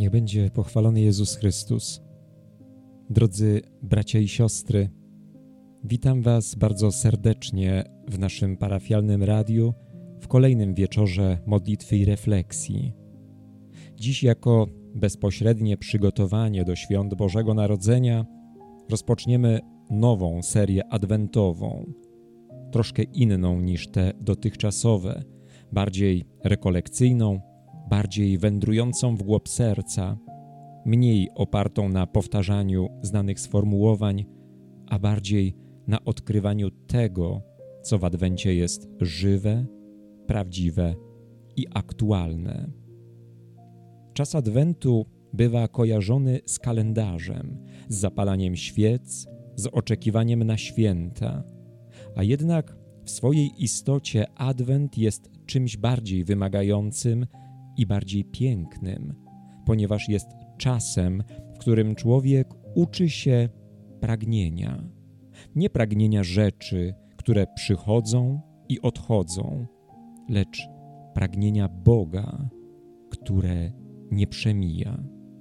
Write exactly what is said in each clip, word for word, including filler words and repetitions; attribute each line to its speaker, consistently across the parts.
Speaker 1: Niech będzie pochwalony Jezus Chrystus. Drodzy bracia i siostry, witam Was bardzo serdecznie w naszym parafialnym radiu w kolejnym wieczorze modlitwy i refleksji. Dziś jako bezpośrednie przygotowanie do świąt Bożego Narodzenia rozpoczniemy nową serię adwentową, troszkę inną niż te dotychczasowe, bardziej rekolekcyjną, bardziej wędrującą w głąb serca, mniej opartą na powtarzaniu znanych sformułowań, a bardziej na odkrywaniu tego, co w Adwencie jest żywe, prawdziwe i aktualne. Czas Adwentu bywa kojarzony z kalendarzem, z zapalaniem świec, z oczekiwaniem na święta, a jednak w swojej istocie Adwent jest czymś bardziej wymagającym i bardziej pięknym, ponieważ jest czasem, w którym człowiek uczy się pragnienia. Nie pragnienia rzeczy, które przychodzą i odchodzą, lecz pragnienia Boga, które nie przemija.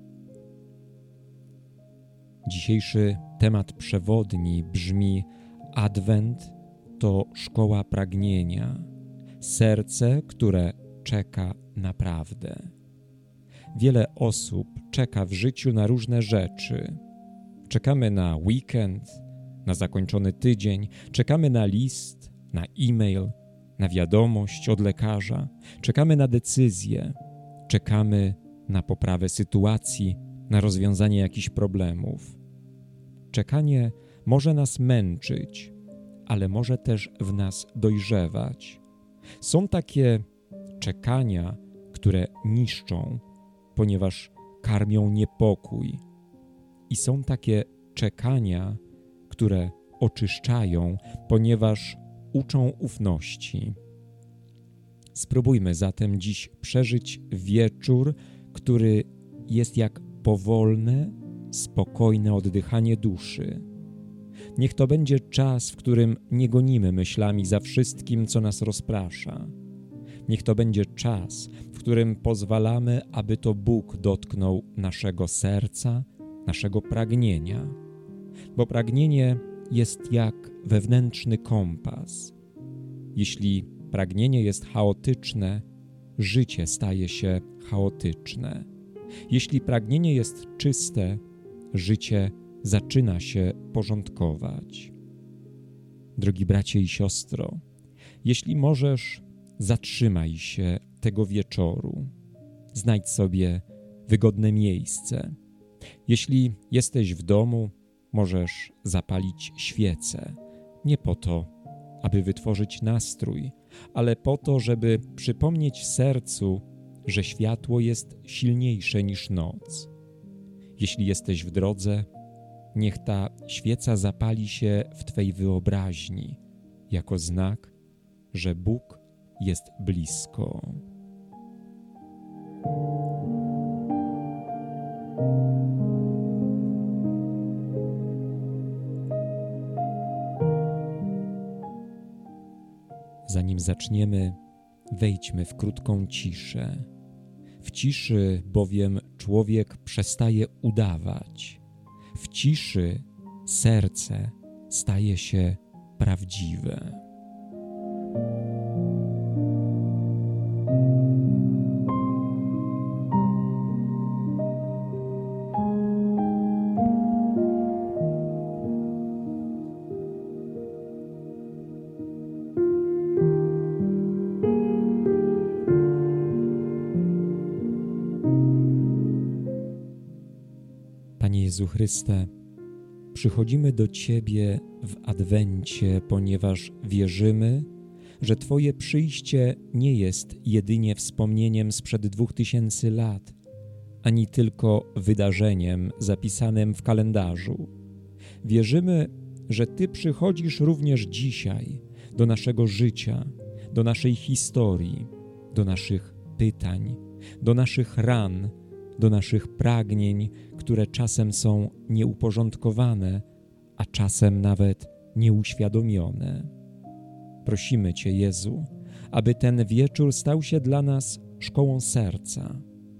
Speaker 1: Dzisiejszy temat przewodni brzmi: Adwent to szkoła pragnienia, serce, które czeka naprawdę. Wiele osób czeka w życiu na różne rzeczy. Czekamy na weekend, na zakończony tydzień, czekamy na list, na e-mail, na wiadomość od lekarza, czekamy na decyzję, czekamy na poprawę sytuacji, na rozwiązanie jakichś problemów. Czekanie może nas męczyć, ale może też w nas dojrzewać. Są takie czekania, które niszczą, ponieważ karmią niepokój. I są takie czekania, które oczyszczają, ponieważ uczą ufności. Spróbujmy zatem dziś przeżyć wieczór, który jest jak powolne, spokojne oddychanie duszy. Niech to będzie czas, w którym nie gonimy myślami za wszystkim, co nas rozprasza. Niech to będzie czas, w którym pozwalamy, aby to Bóg dotknął naszego serca, naszego pragnienia. Bo pragnienie jest jak wewnętrzny kompas. Jeśli pragnienie jest chaotyczne, życie staje się chaotyczne. Jeśli pragnienie jest czyste, życie zaczyna się porządkować. Drogi bracie i siostro, jeśli możesz, zatrzymaj się tego wieczoru. Znajdź sobie wygodne miejsce. Jeśli jesteś w domu, możesz zapalić świecę. Nie po to, aby wytworzyć nastrój, ale po to, żeby przypomnieć sercu, że światło jest silniejsze niż noc. Jeśli jesteś w drodze, niech ta świeca zapali się w Twej wyobraźni, jako znak, że Bóg jest blisko. Zanim zaczniemy, wejdźmy w krótką ciszę. W ciszy bowiem człowiek przestaje udawać. W ciszy serce staje się prawdziwe. Panie Jezu Chryste, przychodzimy do Ciebie w Adwencie, ponieważ wierzymy, że Twoje przyjście nie jest jedynie wspomnieniem sprzed dwóch tysięcy lat, ani tylko wydarzeniem zapisanym w kalendarzu. Wierzymy, że Ty przychodzisz również dzisiaj do naszego życia, do naszej historii, do naszych pytań, do naszych ran, do naszych pragnień, które czasem są nieuporządkowane, a czasem nawet nieuświadomione. Prosimy Cię, Jezu, aby ten wieczór stał się dla nas szkołą serca.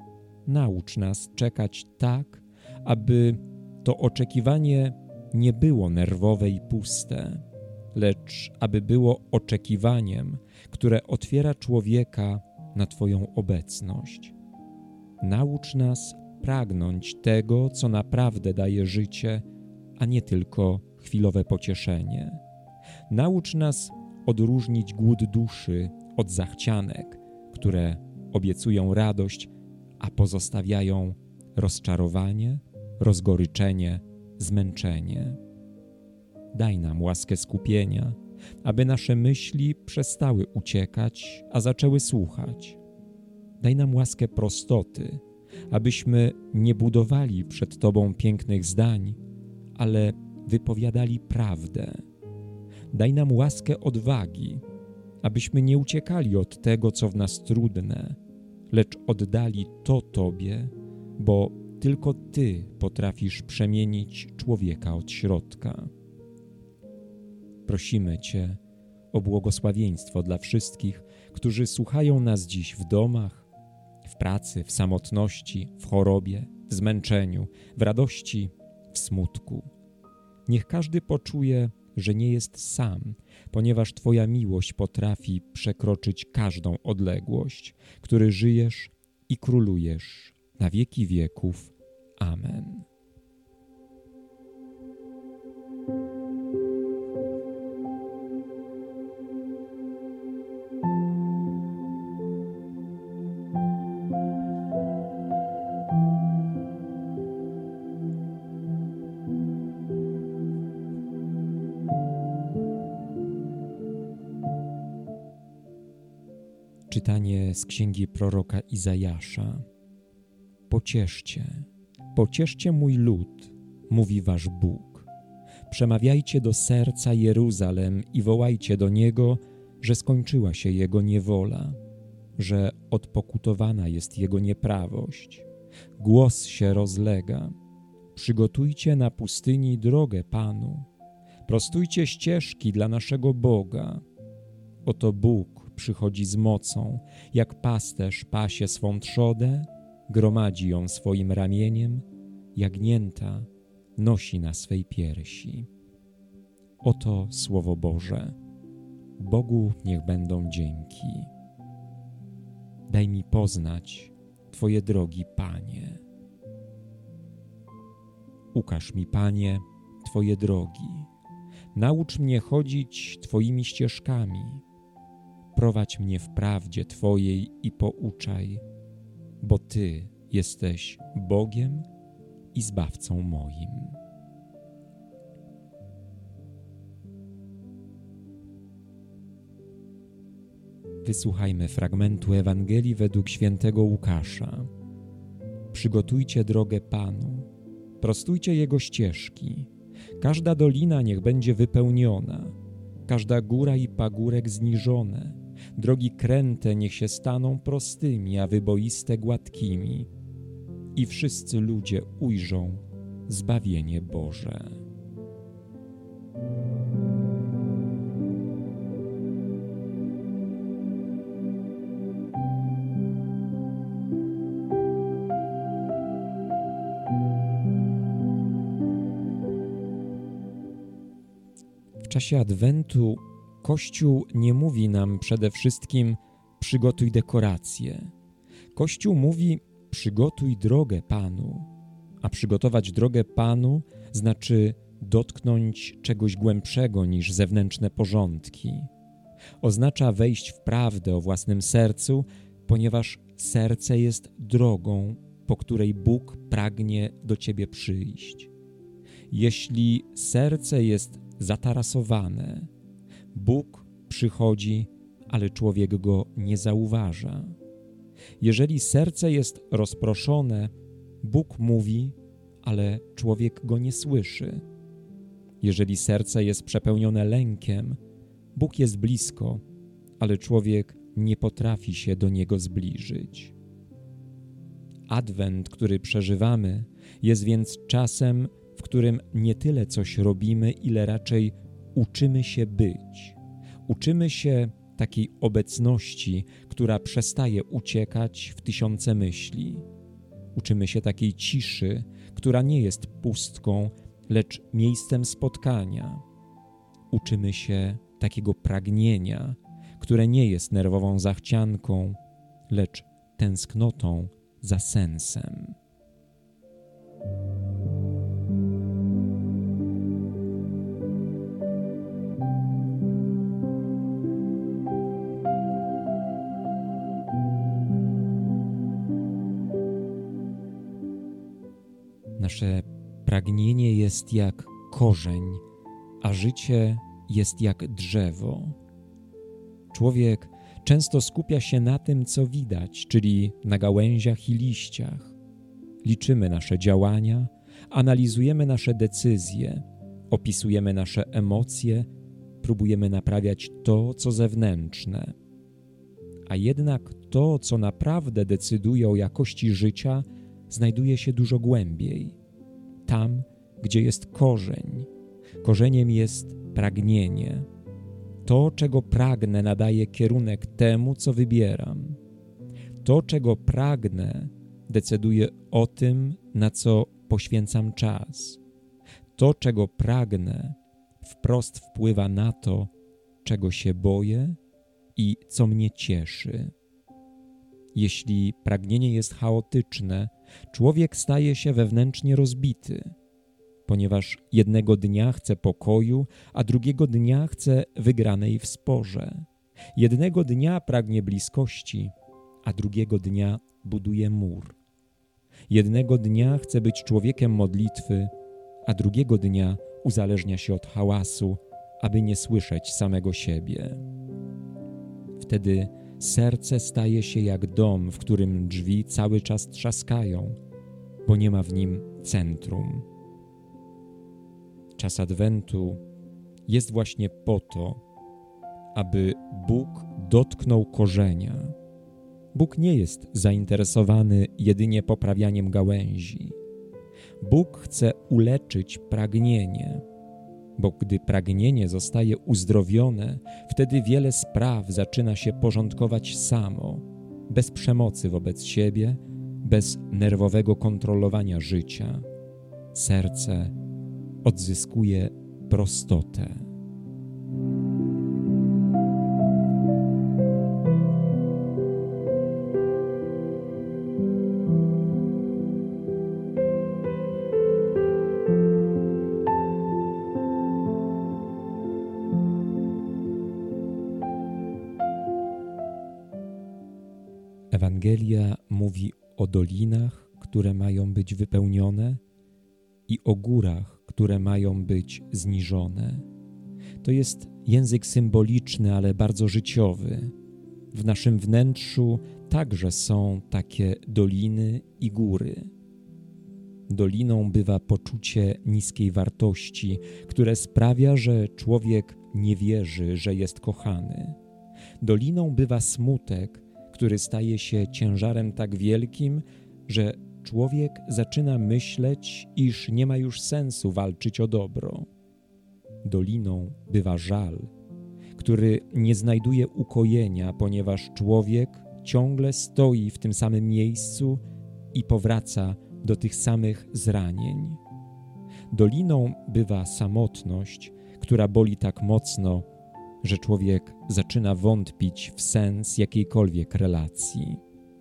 Speaker 1: naucz nas czekać tak, aby to oczekiwanie nie było nerwowe i puste, lecz aby było oczekiwaniem, które otwiera człowieka na Twoją obecność. Naucz nas pragnąć tego, co naprawdę daje życie, a nie tylko chwilowe pocieszenie. Naucz nas odróżnić głód duszy od zachcianek, które obiecują radość, a pozostawiają rozczarowanie, rozgoryczenie, zmęczenie. Daj nam łaskę skupienia, aby nasze myśli przestały uciekać, a zaczęły słuchać. Daj nam łaskę prostoty, abyśmy nie budowali przed Tobą pięknych zdań, ale wypowiadali prawdę. Daj nam łaskę odwagi, abyśmy nie uciekali od tego, co w nas trudne, lecz oddali to Tobie, bo tylko Ty potrafisz przemienić człowieka od środka. Prosimy Cię o błogosławieństwo dla wszystkich, którzy słuchają nas dziś w domach, w pracy, w samotności, w chorobie, w zmęczeniu, w radości, w smutku. Niech każdy poczuje, że nie jest sam, ponieważ Twoja miłość potrafi przekroczyć każdą odległość, który żyjesz i królujesz na wieki wieków. Amen. Czytanie z księgi proroka Izajasza. Pocieszcie, pocieszcie mój lud, mówi wasz Bóg. Przemawiajcie do serca Jeruzalem i wołajcie do niego, że skończyła się jego niewola, że odpokutowana jest jego nieprawość. Głos się rozlega. Przygotujcie na pustyni drogę Panu. Prostujcie ścieżki dla naszego Boga. Oto Bóg przychodzi z mocą, jak pasterz pasie swą trzodę, gromadzi ją swoim ramieniem, jagnięta nosi na swej piersi. Oto Słowo Boże. Bogu niech będą dzięki. Daj mi poznać Twoje drogi, Panie. Ukaż mi, Panie, Twoje drogi. Naucz mnie chodzić Twoimi ścieżkami. Prowadź mnie w prawdzie Twojej i pouczaj, bo Ty jesteś Bogiem i Zbawcą moim. Wysłuchajmy fragmentu Ewangelii według świętego Łukasza. Przygotujcie drogę Panu, prostujcie Jego ścieżki. Każda dolina niech będzie wypełniona, każda góra i pagórek zniżone. Drogi kręte niech się staną prostymi, a wyboiste gładkimi. I wszyscy ludzie ujrzą zbawienie Boże. W czasie Adwentu Kościół nie mówi nam przede wszystkim przygotuj dekoracje. Kościół mówi przygotuj drogę Panu, a przygotować drogę Panu znaczy dotknąć czegoś głębszego niż zewnętrzne porządki. Oznacza wejść w prawdę o własnym sercu, ponieważ serce jest drogą, po której Bóg pragnie do ciebie przyjść. Jeśli serce jest zatarasowane, Bóg przychodzi, ale człowiek go nie zauważa. Jeżeli serce jest rozproszone, Bóg mówi, ale człowiek go nie słyszy. Jeżeli serce jest przepełnione lękiem, Bóg jest blisko, ale człowiek nie potrafi się do Niego zbliżyć. Adwent, który przeżywamy, jest więc czasem, w którym nie tyle coś robimy, ile raczej uczymy się być. Uczymy się takiej obecności, która przestaje uciekać w tysiące myśli. Uczymy się takiej ciszy, która nie jest pustką, lecz miejscem spotkania. Uczymy się takiego pragnienia, które nie jest nerwową zachcianką, lecz tęsknotą za sensem. Nasze pragnienie jest jak korzeń, a życie jest jak drzewo. Człowiek często skupia się na tym, co widać, czyli na gałęziach i liściach. Liczymy nasze działania, analizujemy nasze decyzje, opisujemy nasze emocje, próbujemy naprawiać to, co zewnętrzne. A jednak to, co naprawdę decyduje o jakości życia, znajduje się dużo głębiej. Tam, gdzie jest korzeń. Korzeniem jest pragnienie. To, czego pragnę, nadaje kierunek temu, co wybieram. To, czego pragnę, decyduje o tym, na co poświęcam czas. To, czego pragnę, wprost wpływa na to, czego się boję i co mnie cieszy. Jeśli pragnienie jest chaotyczne, człowiek staje się wewnętrznie rozbity, ponieważ jednego dnia chce pokoju, a drugiego dnia chce wygranej w sporze. Jednego dnia pragnie bliskości, a drugiego dnia buduje mur. Jednego dnia chce być człowiekiem modlitwy, a drugiego dnia uzależnia się od hałasu, aby nie słyszeć samego siebie. Wtedy serce staje się jak dom, w którym drzwi cały czas trzaskają, bo nie ma w nim centrum. Czas Adwentu jest właśnie po to, aby Bóg dotknął korzenia. Bóg nie jest zainteresowany jedynie poprawianiem gałęzi. Bóg chce uleczyć pragnienie, bo gdy pragnienie zostaje uzdrowione, wtedy wiele spraw zaczyna się porządkować samo, bez przemocy wobec siebie, bez nerwowego kontrolowania życia. Serce odzyskuje prostotę. Ewangelia mówi o dolinach, które mają być wypełnione, i o górach, które mają być zniżone. To jest język symboliczny, ale bardzo życiowy. W naszym wnętrzu także są takie doliny i góry. Doliną bywa poczucie niskiej wartości, które sprawia, że człowiek nie wierzy, że jest kochany. Doliną bywa smutek, który staje się ciężarem tak wielkim, że człowiek zaczyna myśleć, iż nie ma już sensu walczyć o dobro. Doliną bywa żal, który nie znajduje ukojenia, ponieważ człowiek ciągle stoi w tym samym miejscu i powraca do tych samych zranień. Doliną bywa samotność, która boli tak mocno, że człowiek zaczyna wątpić w sens jakiejkolwiek relacji.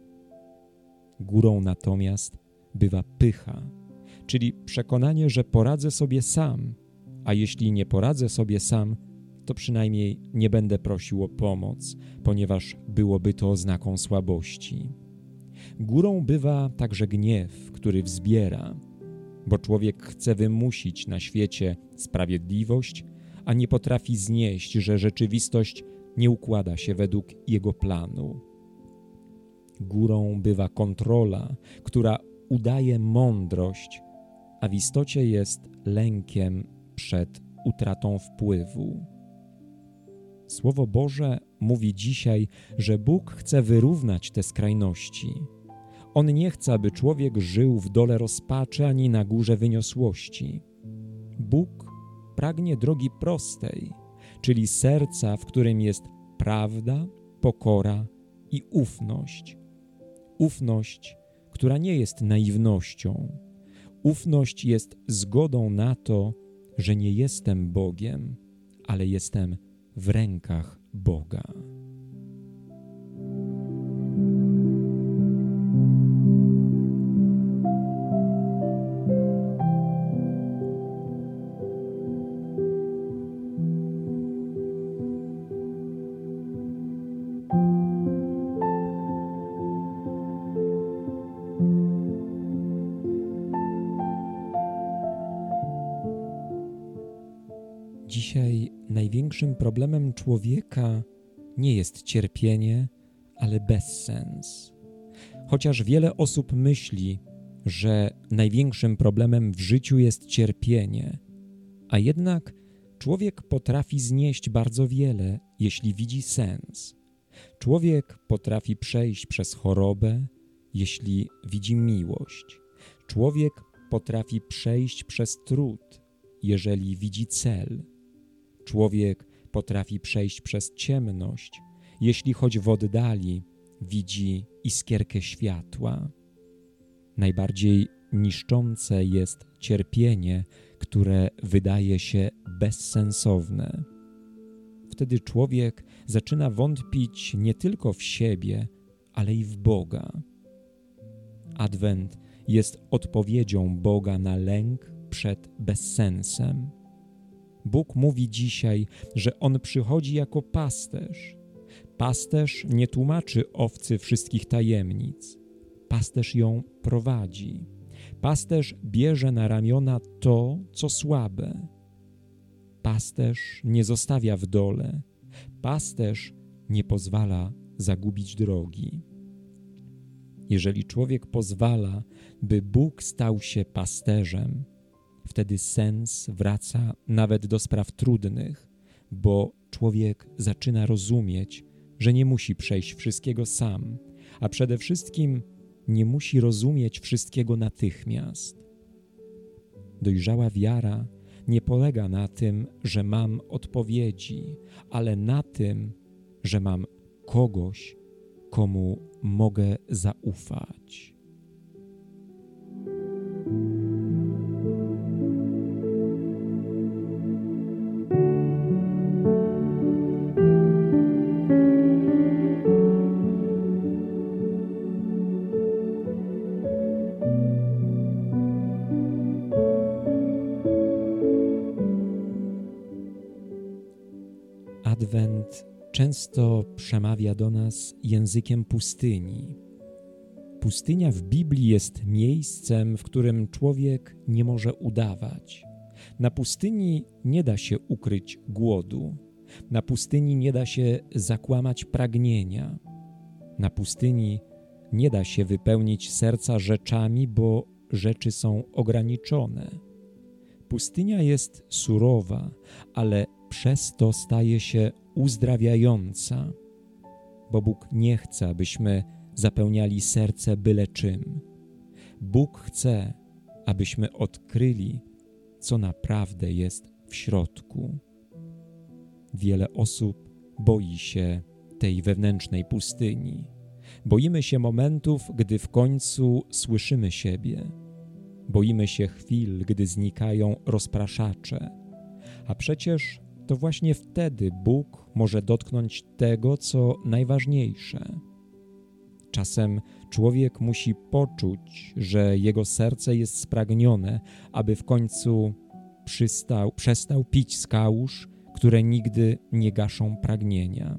Speaker 1: Górą natomiast bywa pycha, czyli przekonanie, że poradzę sobie sam, a jeśli nie poradzę sobie sam, to przynajmniej nie będę prosił o pomoc, ponieważ byłoby to oznaką słabości. Górą bywa także gniew, który wzbiera, bo człowiek chce wymusić na świecie sprawiedliwość, a nie potrafi znieść, że rzeczywistość nie układa się według jego planu. Górą bywa kontrola, która udaje mądrość, a w istocie jest lękiem przed utratą wpływu. Słowo Boże mówi dzisiaj, że Bóg chce wyrównać te skrajności. On nie chce, aby człowiek żył w dole rozpaczy ani na górze wyniosłości. Bóg pragnie drogi prostej, czyli serca, w którym jest prawda, pokora i ufność. Ufność, która nie jest naiwnością. Ufność jest zgodą na to, że nie jestem Bogiem, ale jestem w rękach Boga. Dzisiaj największym problemem człowieka nie jest cierpienie, ale bezsens. Chociaż wiele osób myśli, że największym problemem w życiu jest cierpienie, a jednak człowiek potrafi znieść bardzo wiele, jeśli widzi sens. Człowiek potrafi przejść przez chorobę, jeśli widzi miłość. Człowiek potrafi przejść przez trud, jeżeli widzi cel. Człowiek potrafi przejść przez ciemność, jeśli choć w oddali widzi iskierkę światła. Najbardziej niszczące jest cierpienie, które wydaje się bezsensowne. Wtedy człowiek zaczyna wątpić nie tylko w siebie, ale i w Boga. Adwent jest odpowiedzią Boga na lęk przed bezsensem. Bóg mówi dzisiaj, że On przychodzi jako pasterz. Pasterz nie tłumaczy owcy wszystkich tajemnic. Pasterz ją prowadzi. Pasterz bierze na ramiona to, co słabe. Pasterz nie zostawia w dole. Pasterz nie pozwala zagubić drogi. Jeżeli człowiek pozwala, by Bóg stał się pasterzem, wtedy sens wraca nawet do spraw trudnych, bo człowiek zaczyna rozumieć, że nie musi przejść wszystkiego sam, a przede wszystkim nie musi rozumieć wszystkiego natychmiast. Dojrzała wiara nie polega na tym, że mam odpowiedzi, ale na tym, że mam kogoś, komu mogę zaufać. Adwent często przemawia do nas językiem pustyni. Pustynia w Biblii jest miejscem, w którym człowiek nie może udawać. Na pustyni nie da się ukryć głodu. Na pustyni nie da się zakłamać pragnienia. Na pustyni nie da się wypełnić serca rzeczami, bo rzeczy są ograniczone. Pustynia jest surowa, ale przez to staje się uzdrawiająca, bo Bóg nie chce, abyśmy zapełniali serce byle czym. Bóg chce, abyśmy odkryli, co naprawdę jest w środku. Wiele osób boi się tej wewnętrznej pustyni. Boimy się momentów, gdy w końcu słyszymy siebie. Boimy się chwil, gdy znikają rozpraszacze. A przecież to właśnie wtedy Bóg może dotknąć tego, co najważniejsze. Czasem człowiek musi poczuć, że jego serce jest spragnione, aby w końcu przystał, przestał pić z kałuż, które nigdy nie gaszą pragnienia.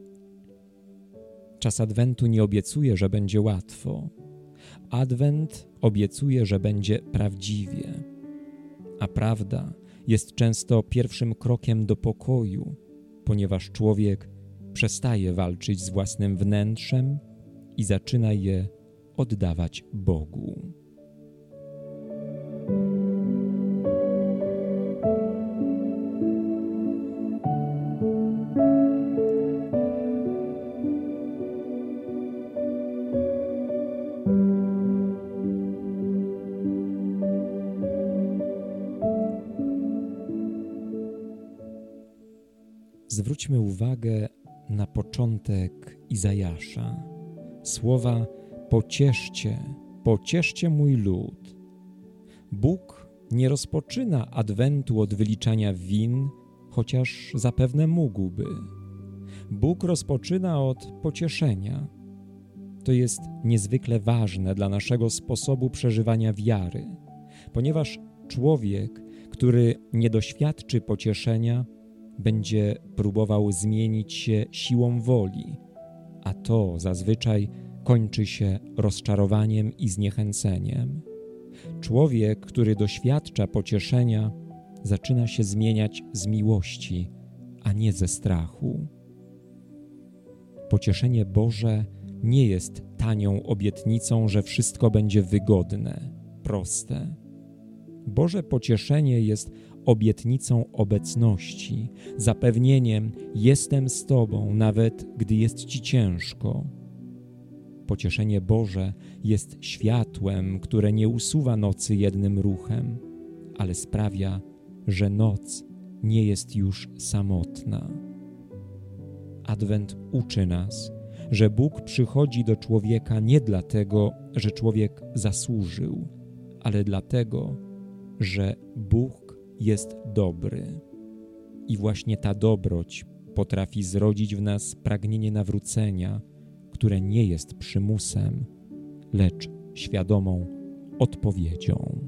Speaker 1: Czas Adwentu nie obiecuje, że będzie łatwo. Adwent obiecuje, że będzie prawdziwie. A prawda jest często pierwszym krokiem do pokoju, ponieważ człowiek przestaje walczyć z własnym wnętrzem i zaczyna je oddawać Bogu. Zwróćmy uwagę na początek Izajasza. Słowa pocieszcie, pocieszcie mój lud. Bóg nie rozpoczyna adwentu od wyliczania win, chociaż zapewne mógłby. Bóg rozpoczyna od pocieszenia. To jest niezwykle ważne dla naszego sposobu przeżywania wiary, ponieważ człowiek, który nie doświadczy pocieszenia, będzie próbował zmienić się siłą woli, a to zazwyczaj kończy się rozczarowaniem i zniechęceniem. Człowiek, który doświadcza pocieszenia, zaczyna się zmieniać z miłości, a nie ze strachu. Pocieszenie Boże nie jest tanią obietnicą, że wszystko będzie wygodne, proste. Boże pocieszenie jest obietnicą obecności, zapewnieniem: jestem z Tobą, nawet gdy jest Ci ciężko. Pocieszenie Boże jest światłem, które nie usuwa nocy jednym ruchem, ale sprawia, że noc nie jest już samotna. Adwent uczy nas, że Bóg przychodzi do człowieka nie dlatego, że człowiek zasłużył, ale dlatego, że Bóg jest dobry. I właśnie ta dobroć potrafi zrodzić w nas pragnienie nawrócenia, które nie jest przymusem, lecz świadomą odpowiedzią.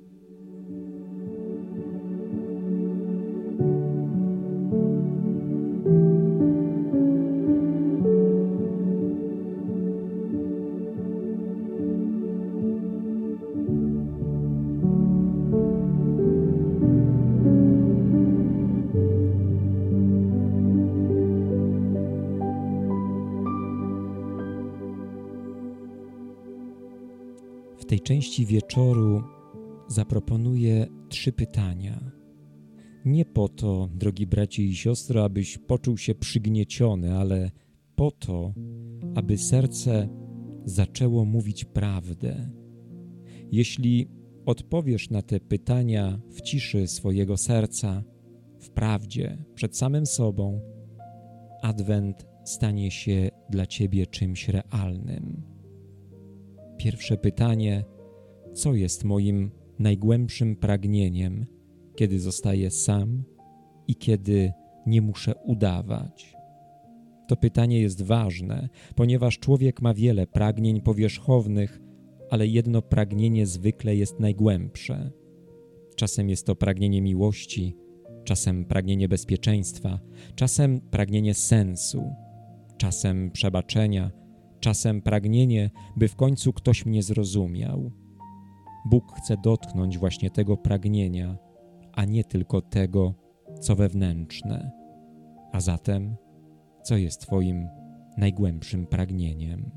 Speaker 1: W tej części wieczoru zaproponuję trzy pytania. Nie po to, drogi bracie i siostro, abyś poczuł się przygnieciony, ale po to, aby serce zaczęło mówić prawdę. Jeśli odpowiesz na te pytania w ciszy swojego serca, w prawdzie, przed samym sobą, Adwent stanie się dla ciebie czymś realnym. Pierwsze pytanie: co jest moim najgłębszym pragnieniem, kiedy zostaję sam i kiedy nie muszę udawać? To pytanie jest ważne, ponieważ człowiek ma wiele pragnień powierzchownych, ale jedno pragnienie zwykle jest najgłębsze. Czasem jest to pragnienie miłości, czasem pragnienie bezpieczeństwa, czasem pragnienie sensu, czasem przebaczenia, czasem pragnienie, by w końcu ktoś mnie zrozumiał. Bóg chce dotknąć właśnie tego pragnienia, a nie tylko tego, co wewnętrzne. A zatem, co jest twoim najgłębszym pragnieniem?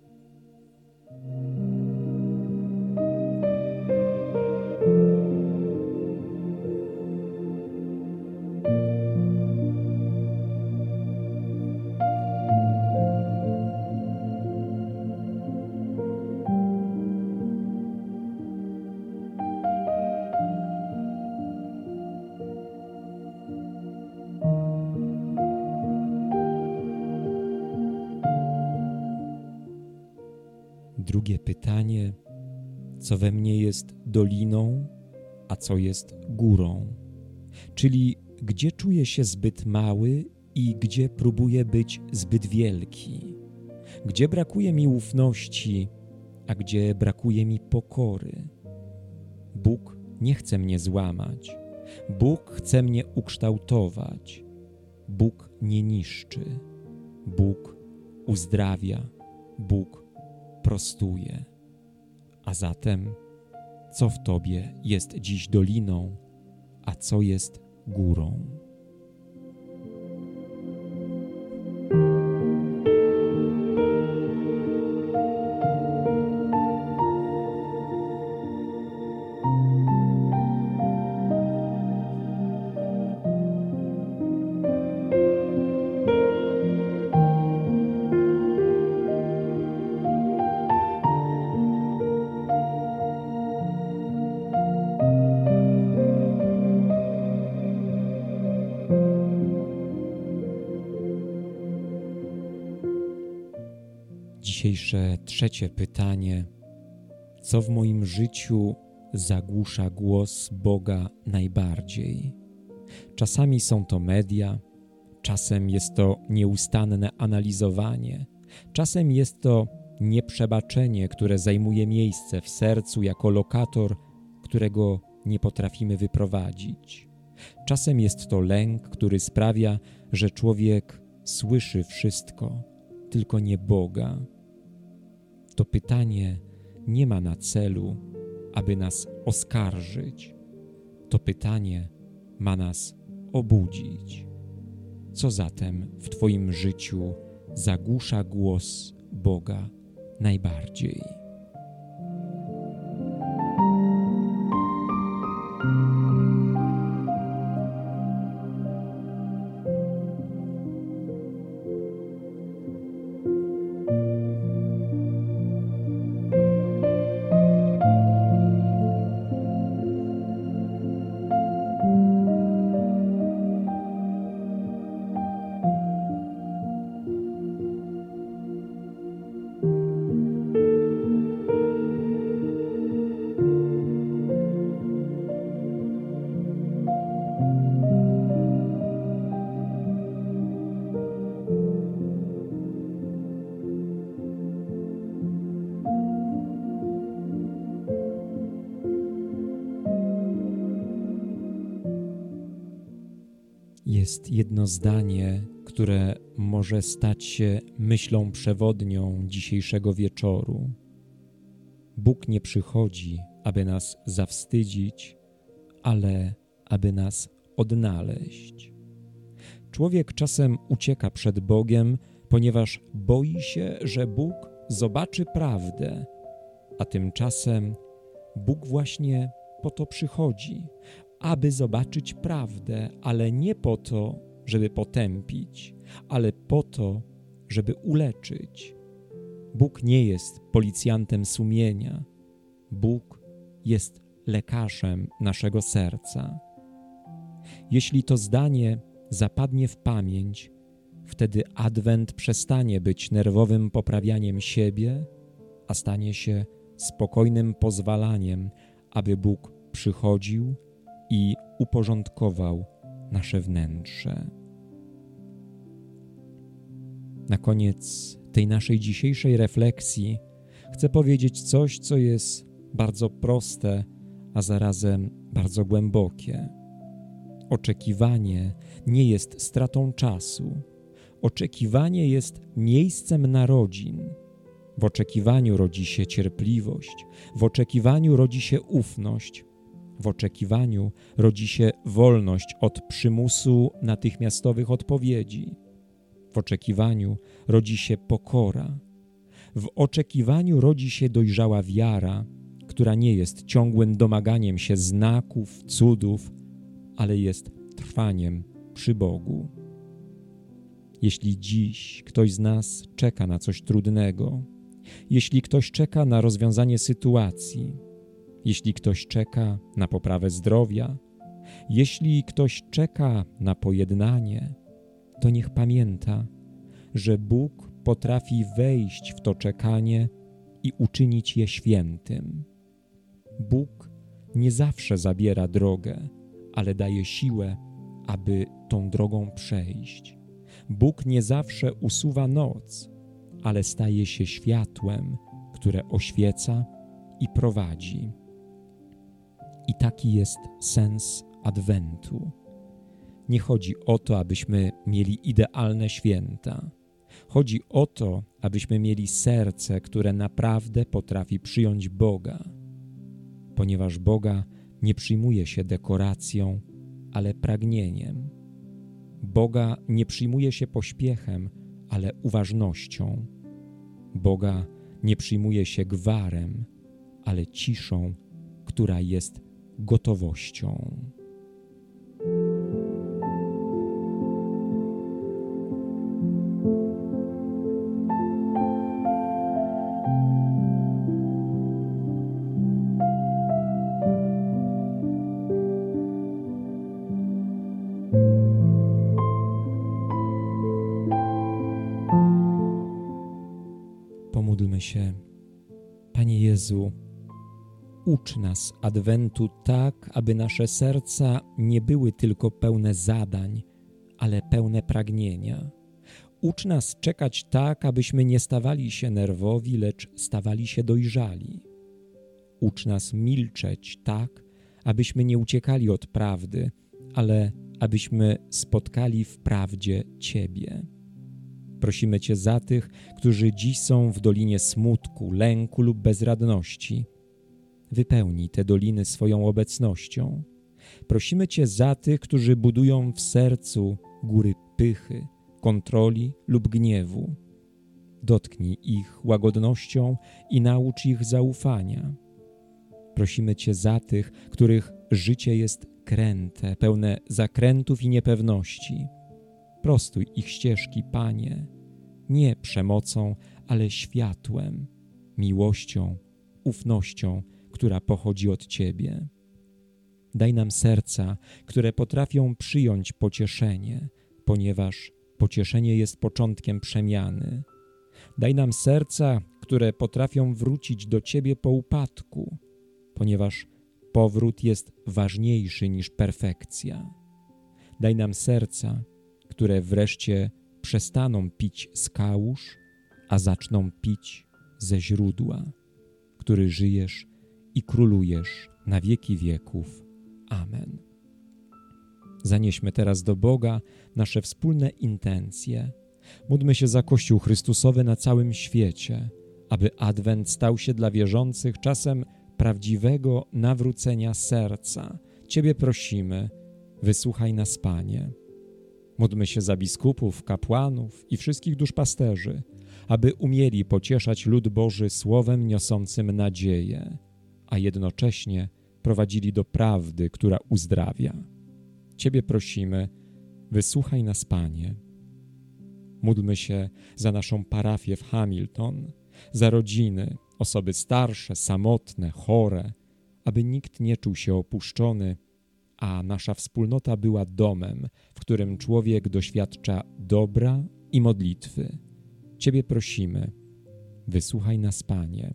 Speaker 1: Drugie pytanie: co we mnie jest doliną, a co jest górą? Czyli gdzie czuję się zbyt mały i gdzie próbuję być zbyt wielki? Gdzie brakuje mi ufności, a gdzie brakuje mi pokory? Bóg nie chce mnie złamać. Bóg chce mnie ukształtować. Bóg nie niszczy. Bóg uzdrawia. Bóg prostuje. A zatem, co w tobie jest dziś doliną, a co jest górą? Dzisiejsze trzecie pytanie: Co w moim życiu zagłusza głos Boga najbardziej? Czasami są to media, czasem jest to nieustanne analizowanie, czasem jest to nieprzebaczenie, które zajmuje miejsce w sercu jako lokator, którego nie potrafimy wyprowadzić. Czasem jest to lęk, który sprawia, że człowiek słyszy wszystko, tylko nie Boga. To pytanie nie ma na celu, aby nas oskarżyć. To pytanie ma nas obudzić. Co zatem w Twoim życiu zagłusza głos Boga najbardziej? Jest jedno zdanie, które może stać się myślą przewodnią dzisiejszego wieczoru. Bóg nie przychodzi, aby nas zawstydzić, ale aby nas odnaleźć. Człowiek czasem ucieka przed Bogiem, ponieważ boi się, że Bóg zobaczy prawdę, a tymczasem Bóg właśnie po to przychodzi, aby zobaczyć prawdę, ale nie po to, żeby potępić, ale po to, żeby uleczyć. Bóg nie jest policjantem sumienia. Bóg jest lekarzem naszego serca. Jeśli to zdanie zapadnie w pamięć, wtedy Adwent przestanie być nerwowym poprawianiem siebie, a stanie się spokojnym pozwalaniem, aby Bóg przychodził i uporządkował nasze wnętrze. Na koniec tej naszej dzisiejszej refleksji chcę powiedzieć coś, co jest bardzo proste, a zarazem bardzo głębokie. Oczekiwanie nie jest stratą czasu. Oczekiwanie jest miejscem narodzin. W oczekiwaniu rodzi się cierpliwość, w oczekiwaniu rodzi się ufność, w oczekiwaniu rodzi się wolność od przymusu natychmiastowych odpowiedzi. W oczekiwaniu rodzi się pokora. W oczekiwaniu rodzi się dojrzała wiara, która nie jest ciągłym domaganiem się znaków, cudów, ale jest trwaniem przy Bogu. Jeśli dziś ktoś z nas czeka na coś trudnego, jeśli ktoś czeka na rozwiązanie sytuacji, jeśli ktoś czeka na poprawę zdrowia, jeśli ktoś czeka na pojednanie, to niech pamięta, że Bóg potrafi wejść w to czekanie i uczynić je świętym. Bóg nie zawsze zabiera drogę, ale daje siłę, aby tą drogą przejść. Bóg nie zawsze usuwa noc, ale staje się światłem, które oświeca i prowadzi. I taki jest sens Adwentu. Nie chodzi o to, abyśmy mieli idealne święta. Chodzi o to, abyśmy mieli serce, które naprawdę potrafi przyjąć Boga. Ponieważ Boga nie przyjmuje się dekoracją, ale pragnieniem. Boga nie przyjmuje się pośpiechem, ale uważnością. Boga nie przyjmuje się gwarem, ale ciszą, która jest gotowością. Pomódlmy się. Panie Jezu, Ucz nas Adwentu tak, aby nasze serca nie były tylko pełne zadań, ale pełne pragnienia. Ucz nas czekać tak, abyśmy nie stawali się nerwowi, lecz stawali się dojrzali. Ucz nas milczeć tak, abyśmy nie uciekali od prawdy, ale abyśmy spotkali w prawdzie Ciebie. Prosimy Cię za tych, którzy dziś są w dolinie smutku, lęku lub bezradności. Wypełnij te doliny swoją obecnością. Prosimy Cię za tych, którzy budują w sercu góry pychy, kontroli lub gniewu. Dotknij ich łagodnością i naucz ich zaufania. Prosimy Cię za tych, których życie jest kręte, pełne zakrętów i niepewności. Prostuj ich ścieżki, Panie, nie przemocą, ale światłem, miłością, ufnością, która pochodzi od Ciebie. Daj nam serca, które potrafią przyjąć pocieszenie, ponieważ pocieszenie jest początkiem przemiany. Daj nam serca, które potrafią wrócić do Ciebie po upadku, ponieważ powrót jest ważniejszy niż perfekcja. Daj nam serca, które wreszcie przestaną pić z kałuż, a zaczną pić ze źródła, który żyjesz i królujesz na wieki wieków. Amen. Zanieśmy teraz do Boga nasze wspólne intencje. Módlmy się za Kościół Chrystusowy na całym świecie, aby Adwent stał się dla wierzących czasem prawdziwego nawrócenia serca. Ciebie prosimy, wysłuchaj nas, Panie. Módlmy się za biskupów, kapłanów i wszystkich duszpasterzy, aby umieli pocieszać lud Boży słowem niosącym nadzieję, a jednocześnie prowadzili do prawdy, która uzdrawia. Ciebie prosimy, wysłuchaj nas, Panie. Módlmy się za naszą parafię w Hamilton, za rodziny, osoby starsze, samotne, chore, aby nikt nie czuł się opuszczony, a nasza wspólnota była domem, w którym człowiek doświadcza dobra i modlitwy. Ciebie prosimy, wysłuchaj nas, Panie.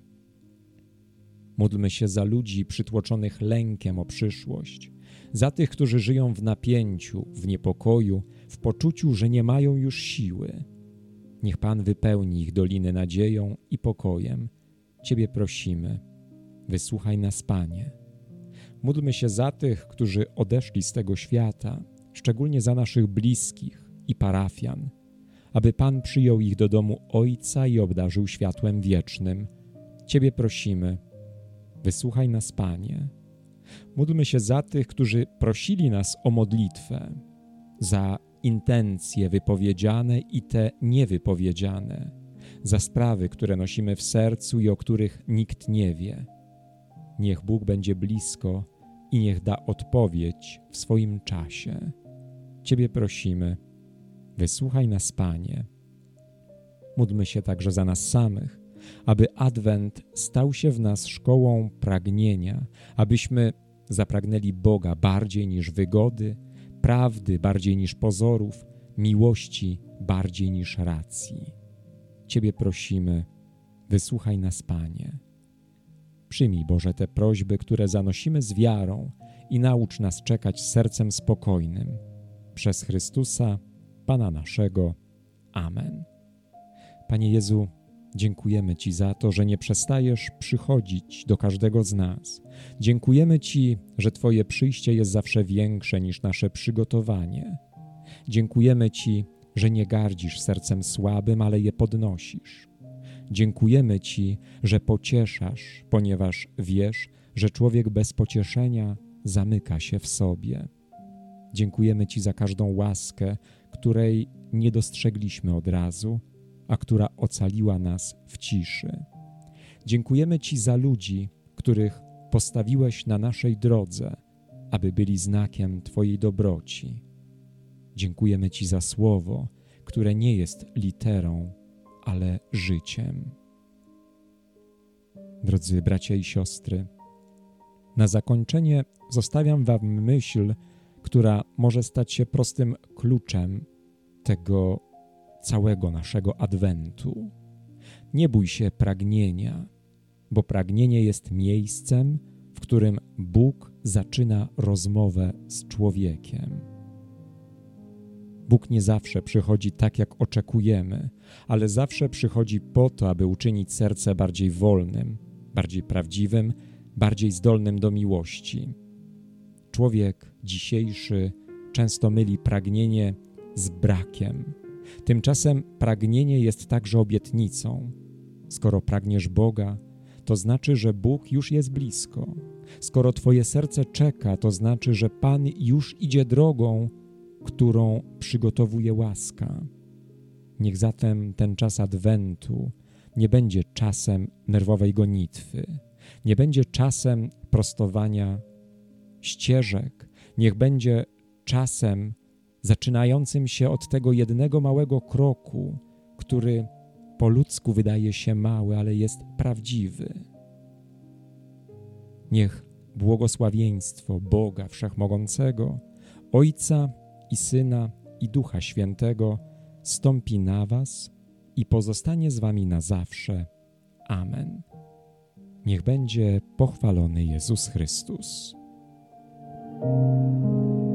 Speaker 1: Módlmy się za ludzi przytłoczonych lękiem o przyszłość, za tych, którzy żyją w napięciu, w niepokoju, w poczuciu, że nie mają już siły. Niech Pan wypełni ich doliny nadzieją i pokojem. Ciebie prosimy, wysłuchaj nas, Panie. Módlmy się za tych, którzy odeszli z tego świata, szczególnie za naszych bliskich i parafian, aby Pan przyjął ich do domu Ojca i obdarzył światłem wiecznym. Ciebie prosimy, wysłuchaj nas, Panie. Módlmy się za tych, którzy prosili nas o modlitwę, za intencje wypowiedziane i te niewypowiedziane, za sprawy, które nosimy w sercu i o których nikt nie wie. Niech Bóg będzie blisko i niech da odpowiedź w swoim czasie. Ciebie prosimy, wysłuchaj nas, Panie. Módlmy się także za nas samych, aby Adwent stał się w nas szkołą pragnienia, abyśmy zapragnęli Boga bardziej niż wygody, prawdy bardziej niż pozorów, miłości bardziej niż racji. Ciebie prosimy, wysłuchaj nas, Panie. Przyjmij, Boże, te prośby, które zanosimy z wiarą i naucz nas czekać sercem spokojnym. Przez Chrystusa, Pana naszego. Amen. Panie Jezu, dziękujemy Ci za to, że nie przestajesz przychodzić do każdego z nas. Dziękujemy Ci, że Twoje przyjście jest zawsze większe niż nasze przygotowanie. Dziękujemy Ci, że nie gardzisz sercem słabym, ale je podnosisz. Dziękujemy Ci, że pocieszasz, ponieważ wiesz, że człowiek bez pocieszenia zamyka się w sobie. Dziękujemy Ci za każdą łaskę, której nie dostrzegliśmy od razu, a która ocaliła nas w ciszy. Dziękujemy Ci za ludzi, których postawiłeś na naszej drodze, aby byli znakiem Twojej dobroci. Dziękujemy Ci za słowo, które nie jest literą, ale życiem. Drodzy bracia i siostry, na zakończenie zostawiam Wam myśl, która może stać się prostym kluczem tego całego naszego Adwentu. Nie bój się pragnienia, bo pragnienie jest miejscem, w którym Bóg zaczyna rozmowę z człowiekiem. Bóg nie zawsze przychodzi tak, jak oczekujemy, ale zawsze przychodzi po to, aby uczynić serce bardziej wolnym, bardziej prawdziwym, bardziej zdolnym do miłości. Człowiek dzisiejszy często myli pragnienie z brakiem. Tymczasem pragnienie jest także obietnicą. Skoro pragniesz Boga, to znaczy, że Bóg już jest blisko. Skoro twoje serce czeka, to znaczy, że Pan już idzie drogą, którą przygotowuje łaska. Niech zatem ten czas Adwentu nie będzie czasem nerwowej gonitwy, nie będzie czasem prostowania ścieżek, niech będzie czasem zaczynającym się od tego jednego małego kroku, który po ludzku wydaje się mały, ale jest prawdziwy. Niech błogosławieństwo Boga Wszechmogącego, Ojca i Syna i Ducha Świętego stąpi na was i pozostanie z wami na zawsze. Amen. Niech będzie pochwalony Jezus Chrystus.